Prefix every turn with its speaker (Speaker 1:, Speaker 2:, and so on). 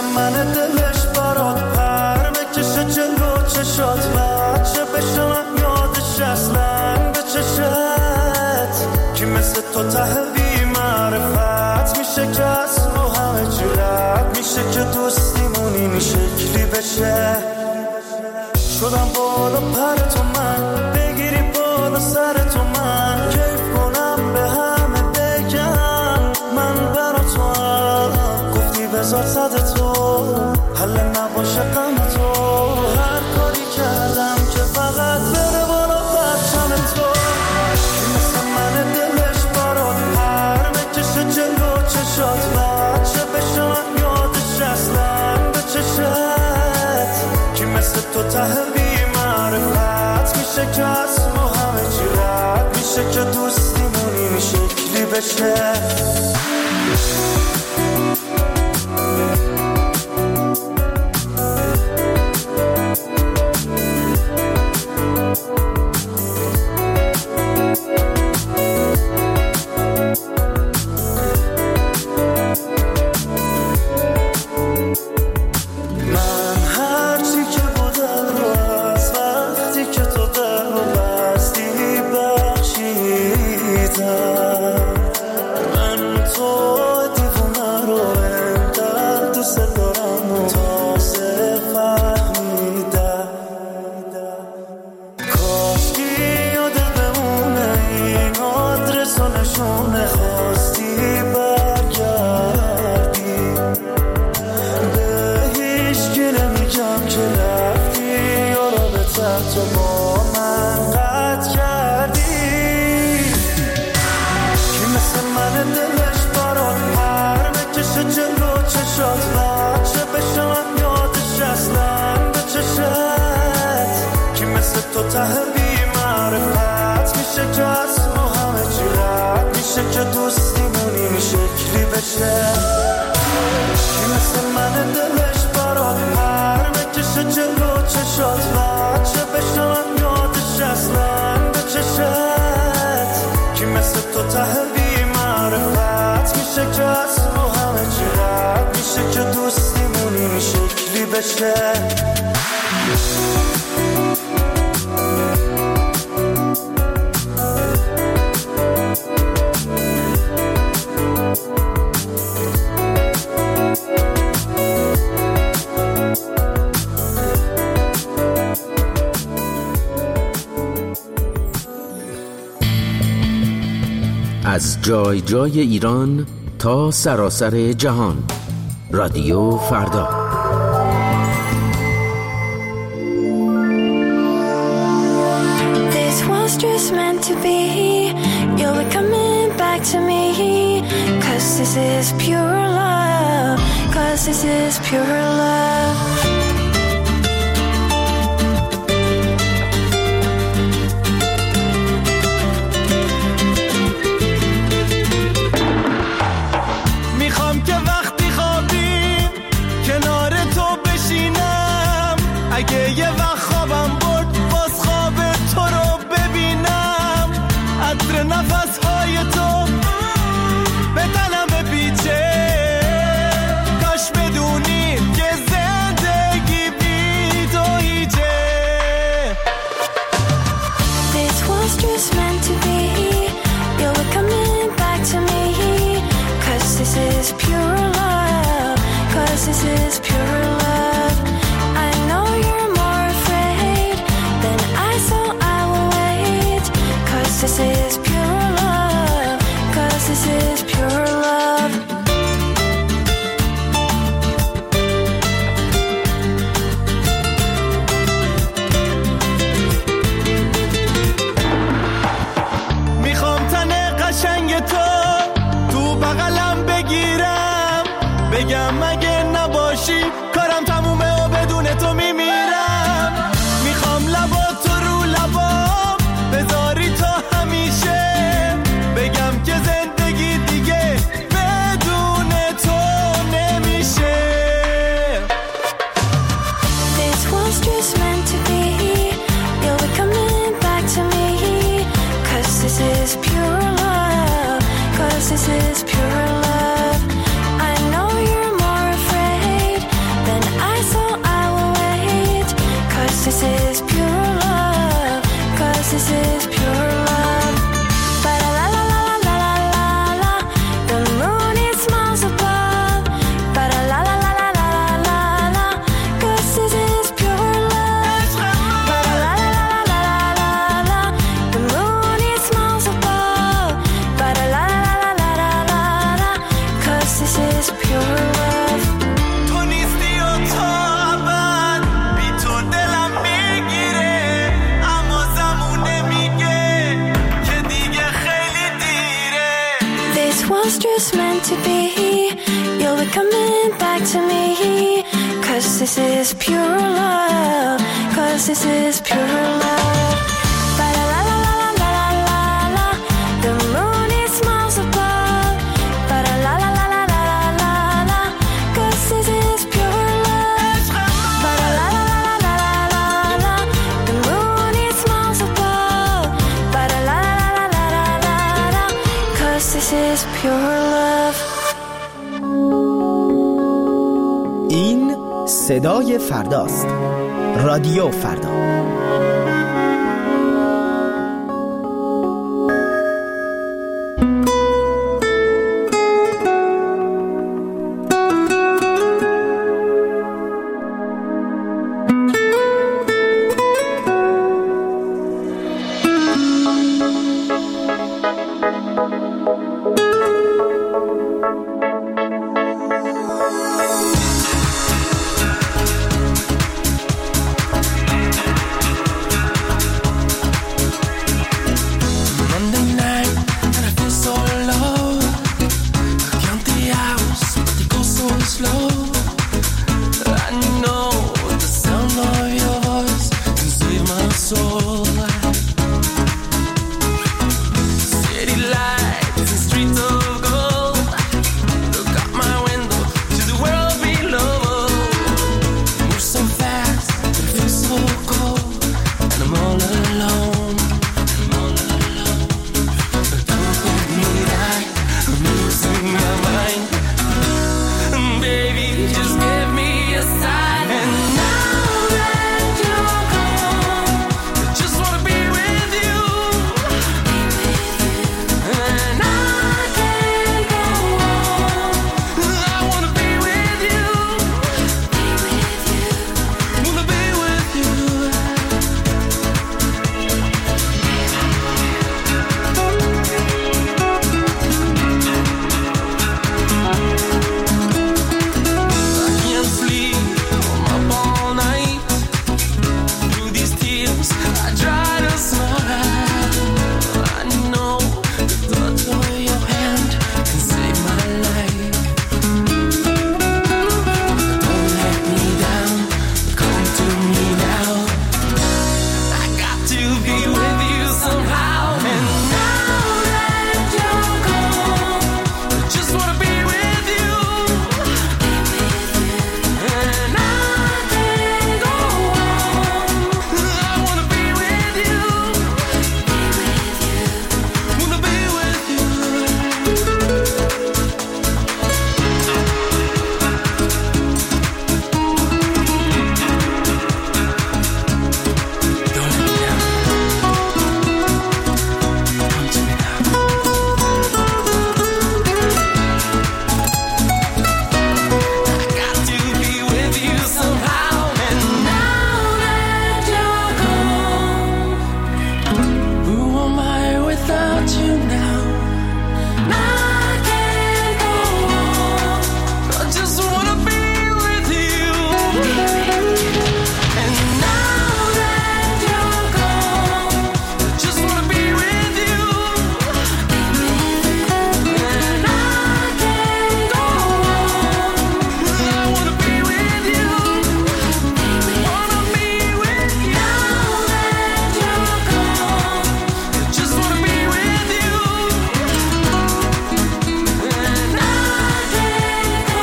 Speaker 1: من دلش برات پر بکشه جلو چشات بچه بشم یادش اصلا به چشت که مثل تو ته بی معرفت میشه که از رو همه چی رد میشه که دوستیمون این شکلی بشه شدم بالا پر تو من بگیری بالا سر تو من کیف کنم به همه بگم من برا تو هم گفتی بذار صد تو حل نباشه غم تو هر کاری کردم که فقط بره بالا پرچم تو مثل من دلش برات پر بکشه جلو چشات بچه بشم یادش اصلا به چشت که مثل تو ته بی معرفت میشه که از ما همه چی رد میشه که دوستیمون این شکلی بشه
Speaker 2: از جای جای ایران تا سراسر جهان رادیو فردا
Speaker 3: This was just meant to be You'll be coming back to me Cause this is pure love Cause this is pure love
Speaker 1: اگه یه وقت خوابم برد باز خواب تو رو ببینم عطر نفسهای تو به تنم بپیچه کاش بدونی که زندگی بی تو هیچه
Speaker 3: This was just meant to be You'll be coming back to me Cause this is pure love Cause this is pure love I know you're more afraid than I so I will wait Cause this is pure love Cause this is pure love
Speaker 1: میخوام تن قشنگ تو بغلم بگیرم بگم اگه نباشی کارم تمومه و بدون تو میمیرم میخوام لبات رو لبام بذاری تا همیشه بگم که زندگی دیگه بدون تو نمیشه
Speaker 3: This was just meant to be You'll be coming back to me Cause this is pure love Cause this is pure love I know you're more afraid is pure love.
Speaker 1: تو نیستی و تا ابد بی تو دلم میگیره، اما زمونه میگه که دیگه خیلی دیره.
Speaker 3: This was just meant to be. You'll be coming back to me. 'Cause this is pure love. 'Cause this is pure love. Ba-da-la-la-la-la-la-la-la. The moon is miles above. Ba-da-la-la-la-la-la-la. 'Cause this is pure love. Ba-da-la-la-la-la-la-la. The moon is miles above. Ba-da-la-la-la-la-la-la. 'Cause this is pure love.
Speaker 4: این صدای فرداست. رادیو فردا.